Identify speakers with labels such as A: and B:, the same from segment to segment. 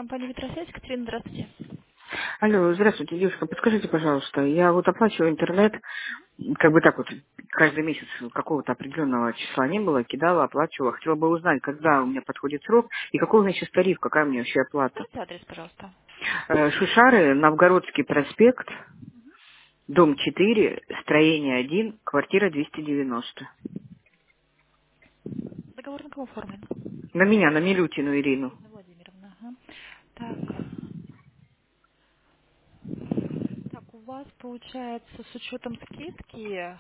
A: Компания «Метросвязь», Катерина, здравствуйте.
B: Алло, здравствуйте, девушка, подскажите, пожалуйста, я вот оплачиваю интернет, как бы так вот, каждый месяц какого-то определенного числа не было, кидала, оплачивала. Хотела бы узнать, когда у меня подходит срок и какой у меня сейчас тариф, какая у меня вообще оплата.
A: Скажите адрес, пожалуйста.
B: Шушары, Новгородский проспект, дом 4, строение 1, квартира 290.
A: Договор на кого оформлен?
B: На меня, на Милютину Ирину.
A: Ирина Владимировна. Ага. Так, так, у вас получается с учетом скидки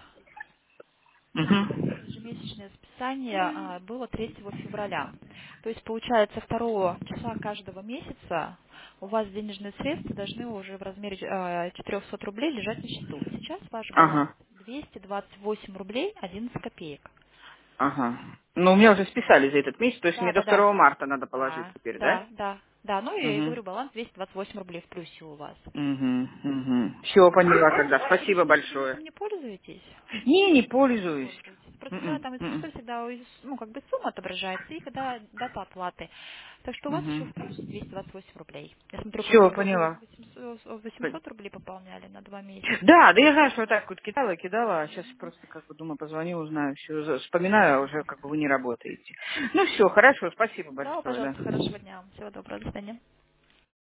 B: Угу.
A: ежемесячное списание было 3 февраля. То есть, получается, 2 числа каждого месяца у вас денежные средства должны уже в размере 400 рублей лежать на счету. Сейчас ваш баланс
B: Ага,
A: 228 рублей 11 копеек.
B: ага. Но у меня уже списали за этот месяц, то есть
A: Да,
B: мне до
A: да, да.
B: 2 марта надо положить
A: Да,
B: теперь, да?
A: да, да. Да, ну и
B: Угу.
A: говорю, баланс 228 рублей в плюсе у вас.
B: Угу, угу. Все, поняла тогда.
A: Вы
B: Спасибо
A: личными
B: большое.
A: кабинетом не пользуетесь?
B: Не
A: Не
B: пользуюсь.
A: пользуетесь. Просто да, там, если что, всегда ну, как бы сумма отображается и когда дата оплаты. Так что у вас еще в плюсе 228 рублей. Я смотрю,
B: Все,
A: просто вы
B: поняла.
A: 800 рублей пополняли на 2 месяца.
B: Да, я знаю, что я так вот кидала, а сейчас просто как бы думаю, позвоню, узнаю, все, вспоминаю, а уже как бы вы не работаете. Ну все, хорошо, спасибо
A: Да,
B: большое, да.
A: пожалуйста, хорошего дня. Всего доброго, до свидания.